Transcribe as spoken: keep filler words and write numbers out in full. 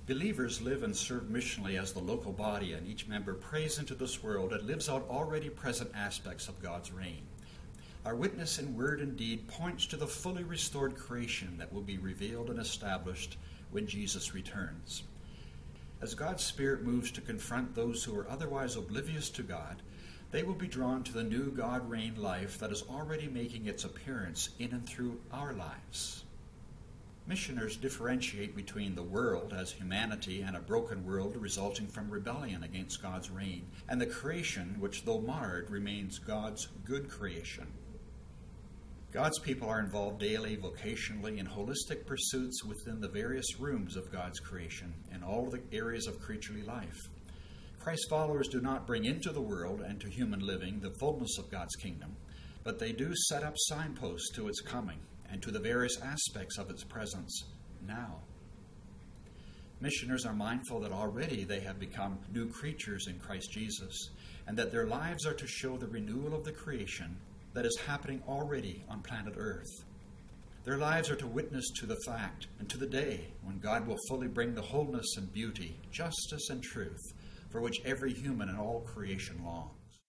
Believers live and serve missionally as the local body, and each member prays into this world and lives out already present aspects of God's reign. Our witness in word and deed points to the fully restored creation that will be revealed and established when Jesus returns. As God's Spirit moves to confront those who are otherwise oblivious to God, they will be drawn to the new God-reigned life that is already making its appearance in and through our lives. Missioners differentiate between the world as humanity and a broken world resulting from rebellion against God's reign, and the creation which, though marred, remains God's good creation. God's people are involved daily, vocationally, in holistic pursuits within the various rooms of God's creation in all the areas of creaturely life. Christ's followers do not bring into the world and to human living the fullness of God's kingdom, but they do set up signposts to its coming and to the various aspects of its presence now. Missioners are mindful that already they have become new creatures in Christ Jesus, and that their lives are to show the renewal of the creation that is happening already on planet Earth. Their lives are to witness to the fact and to the day when God will fully bring the wholeness and beauty, justice and truth for which every human and all creation long.